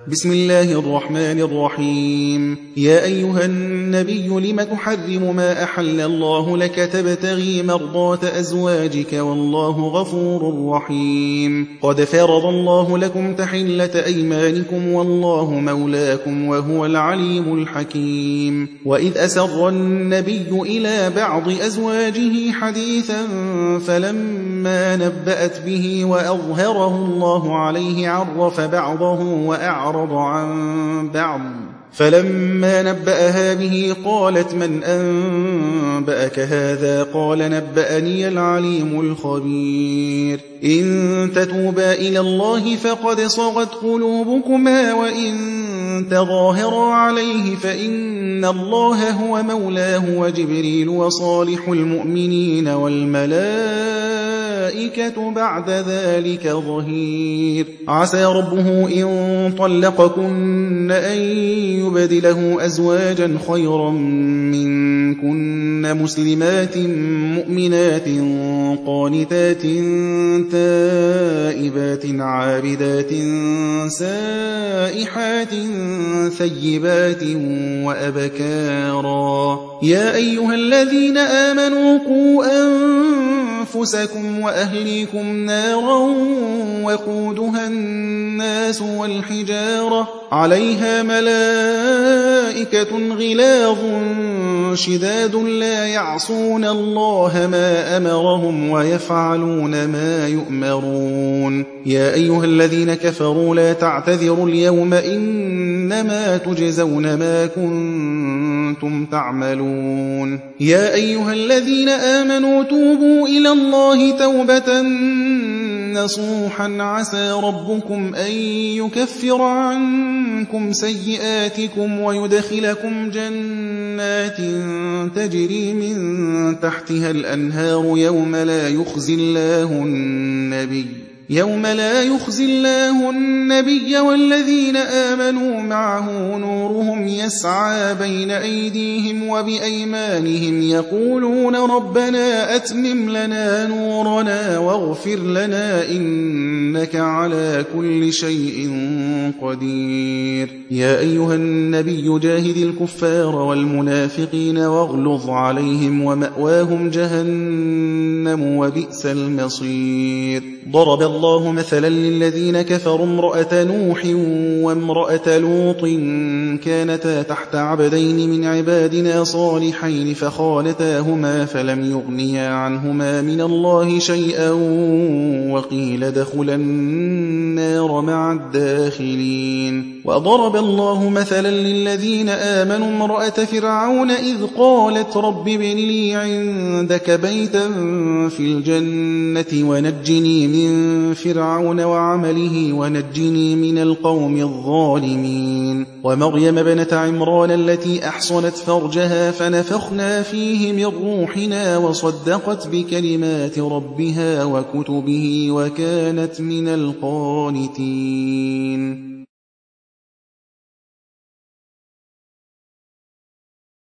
بسم الله الرحمن الرحيم. يا أيها النبي لم تحرم ما أحل الله لك تبتغي مرضات أزواجك والله غفور رحيم. قد فرض الله لكم تحلة أيمانكم والله مولاكم وهو العليم الحكيم. وإذ أسر النبي إلى بعض أزواجه حديثا فلما نبأت به وأظهره الله عليه عرف بعضه وأعرض عن بعض. فلما نبأها به قالت من أنبأك هذا؟ قال نبأني العليم الخبير. إن تتوبا إلى الله فقد صغت قلوبكما وإن تظاهرا عليه فإن الله هو مولاه وجبريل وصالح المؤمنين والملائكة بعد ذلك ظهير. عسى ربه إن طلقكن أن يبدله أزواجا خيرا منكن مسلمات مؤمنات قانتات تائبات عابدات سائحات ثيبات وأبكارا. يا أيها الذين آمنوا قوا أنفسكم وأهليكم نارا وقودها الناس والحجارة عليها ملائكة غلاظ شداد لا يعصون الله ما أمرهم ويفعلون ما يؤمرون. يا أيها الذين كفروا لا تعتذروا اليوم إنما تجزون ما كنتم تعملون. يا أيها الذين آمنوا توبوا إلى الله توبة نصوحا عسى ربكم أن يكفر عنكم سيئاتكم ويدخلكم جنات تجري من تحتها الأنهار يوم لا يخزي الله النبي والذين آمنوا معه نورهم يسعى بين أيديهم وبأيمانهم يقولون ربنا أتمم لنا نورنا واغفر لنا إنك على كل شيء قدير. يا أيها النبي جاهد الكفار والمنافقين واغلظ عليهم ومأواهم جهنم وبئس المصير. ضرب الله مثلا للذين كفروا امرأة نوح وامرأة لوط كانتا تحت عبدين من عبادنا صالحين فخانتاهما فلم يغنيا عنهما من الله شيئا وقيل ادخلا النار مع الداخلين. وضرب الله مثلا للذين آمنوا امرأة فرعون إذ قالت رب ابن لي عندك بيتا في الجنة ونجني من فرعون وعمله ونجني من القوم الظالمين. ومريم ابنة عمران التي أحصنت فرجها فنفخنا فيه من روحنا وصدقت بكلمات ربها وكتبه وكانت من القانتين.